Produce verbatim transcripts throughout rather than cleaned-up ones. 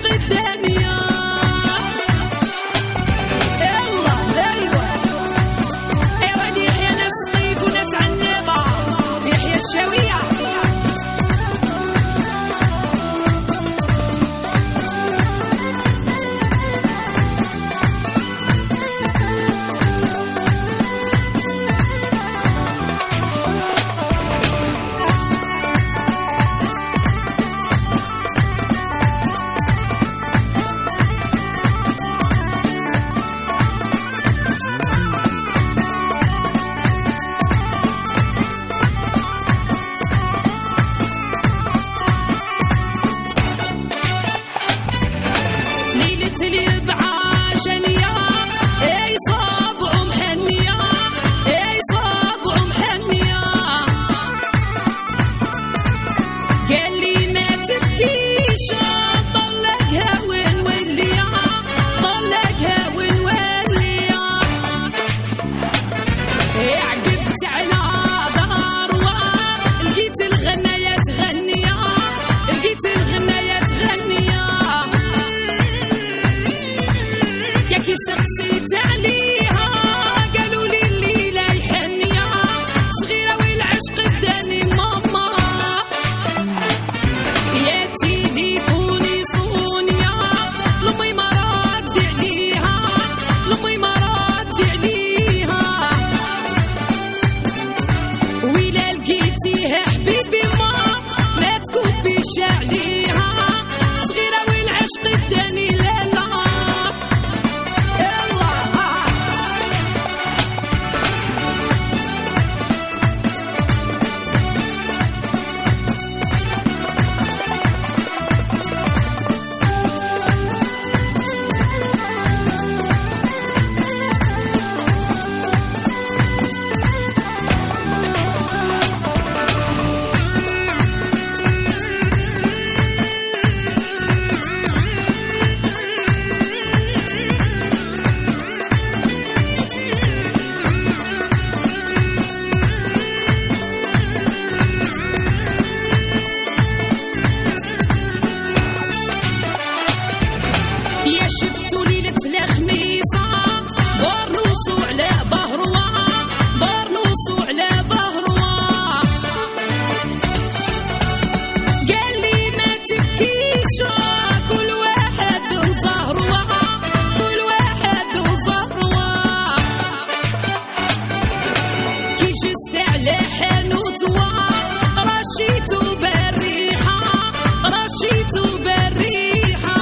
الدنيا. يلا ايوه ايوه دي يحيى ناس الصيف وناس عنابه، يحيى الشاويه. الربعة جنية اي صابع محنية، اي صابع محنية. قال لي ما تبكيش طلقها ونوليها، طلقها ونوليها. عقبت على ضروة لقيت الغناية تغنية، لقيت الغناية تغنية. سقسيت عليها قالوا لي الليلة الحنية صغيرة والعشق اداني ماما. يا تليفوني صونيا لمي ما رد عليها، لمي ما رد عليها. ويلا لقيتيها حبيبي ما ما تكبيش عليها، صغيرة والعشق اداني لالا. شفتوا ليلة الخميسة برنوسو على ظهرها، برنوسو على ظهرها. قال لي ما تبكيش كل واحد وزهرها، كل واحد وزهرها. كي جست على حانوتها رشيتو بالريحة، رشيتو بالريحة.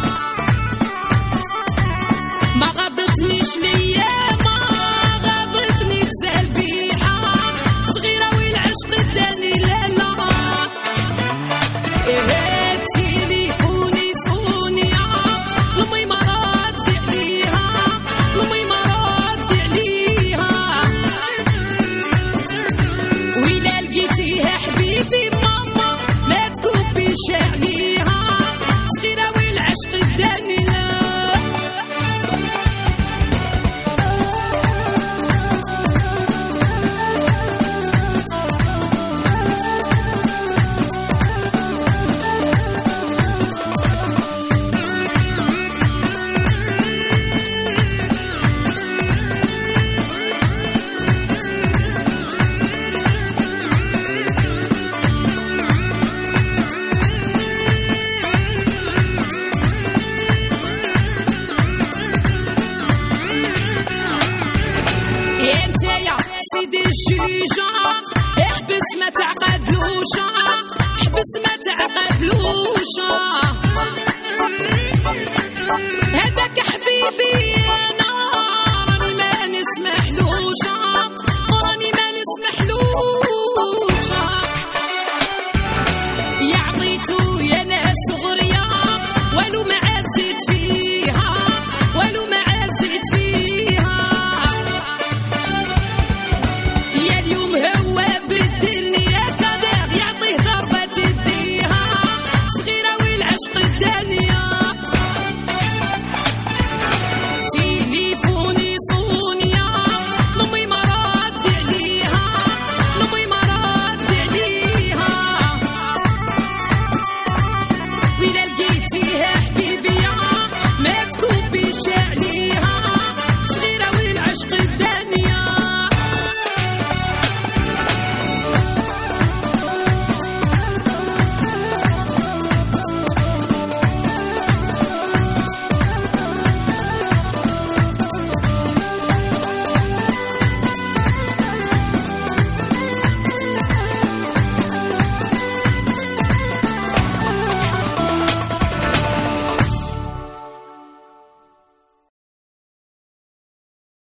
ما غضتنيش ليا ما غضتني تسلبيحة، صغيرة والعشق اداني لالا. إيه تليفوني صونيا لمي ما رد عليها، لمي ما رد عليها. ويلا لقيتيها حبيبي ماما ما تكبيش عليها، صغيرة والعشق اداني لالا. سيدي الجيجة احبس ما تعقدلوش، احبس ما تعقدلوش. هذاك حبيبي انا